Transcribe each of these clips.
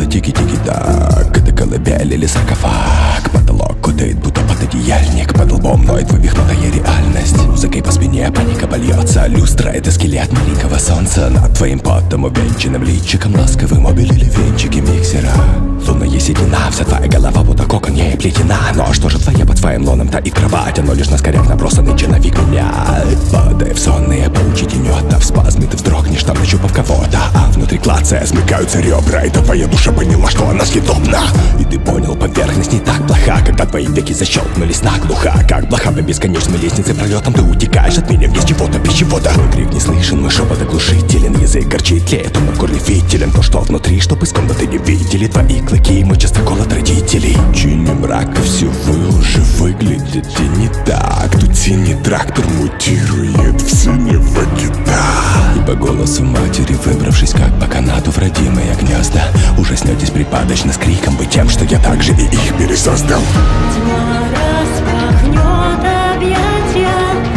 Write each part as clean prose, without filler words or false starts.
тики-тики-так. Это колыбель или саркофаг. Потолок кутает, будто пододеяльник. Под лбом ноет вывихнутая реальность. Музыкой по спине паника польется. Люстра — это скелет маленького солнца. Над твоим потом увенчанным личиком ласковым обелили венчики миксера. Лунная седина, вся твоя голова будто кокон ей плетена. Но что же твоя под твоим лоном таит кровать? Оно лишь на скорях набросанный черновик меня. Падая в сонные паучьи тенета, в спазме ты вздрогнешь, там нащупав кого-то. А внутри клацая смыкаются ребра. Это твоя душа поняла, что она съедобна. И ты понял, поверхность не так плоха, когда твои веки защелкнулись наглухо. Как блоха по бесконечной лестнице пролетом ты утекаешь от меня вниз чего-то пищевода. Мой крик не слышен, мой шепот оглушителен. Язык горчит, тлеет, он в горле фитилен. То, что внутри, чтоб из комнаты не видели твои клыки, мой частокол от родителей. Тени мрака, все вы уже выглядите не так. Тут синий трактор мутирует в синего кита. И по голосу матери, выбравшись как по канату в родимые гнезда, ужаснетесь припадочно с криком быть тем, что я также и их пересоздал. Тьма распахнет объятия,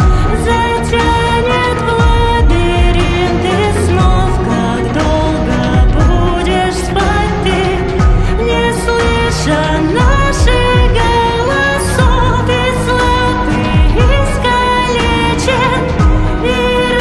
затянет в лабиринты снов. Как долго будешь спать ты, не слыша наших голосов? И слаб, и искалечен, и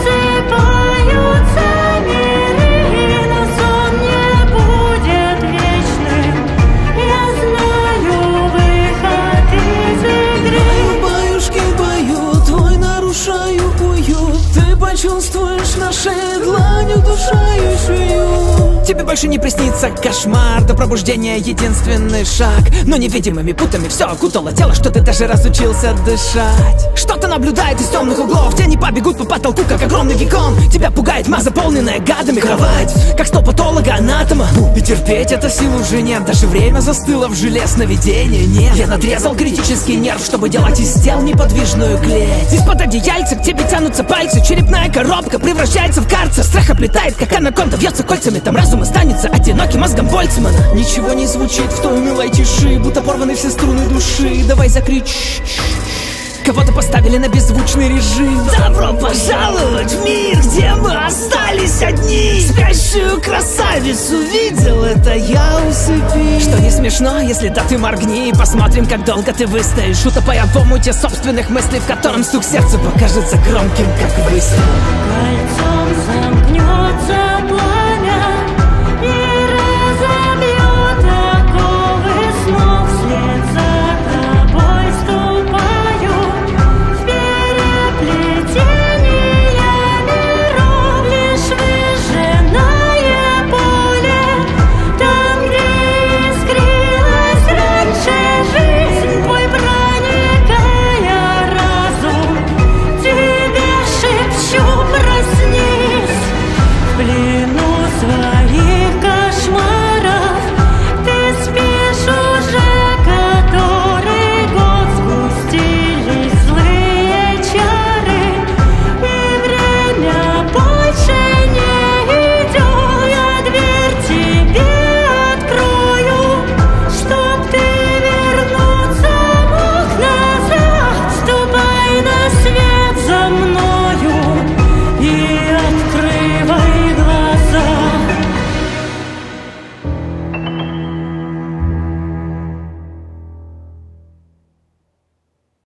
рассыпаются миры, но сон не будет вечным. Я знаю выход из игры. Баюшки поют, твой нарушаю уют. Ты почувствуешь нашей длань удушающую. Тебе больше не приснится кошмар, до пробуждения единственный шаг. Но невидимыми путами все окутало тело, что ты даже разучился дышать. Что-то наблюдает из темных углов, тени побегут по потолку, как огромный геккон. Тебя пугает тьма, заполненная гадами кровать, как стол патолога-анатома. И терпеть это сил уже нет, даже время застыло в желе, сновидения нет. Я надрезал критический нерв, чтобы делать из тел неподвижную клеть. Из-под одеяльца к тебе тянутся пальцы, черепная коробка превращается в карцер. Страх оплетает, как анаконда, вьется кольцами, там разум останется одиноким мозгом Больцмана. Ничего не звучит в той унылой тиши, будто порваны все струны души. Давай закричь. Кого-то поставили на беззвучный режим. Добро пожаловать в мир, где мы остались одни. Спящую красавицу видел, это я усыпи. Что не смешно, если да ты моргни. Посмотрим, как долго ты выстоишь, утопая в омуте собственных мыслей, в котором стук сердца покажется громким, как выстрел. Кольцом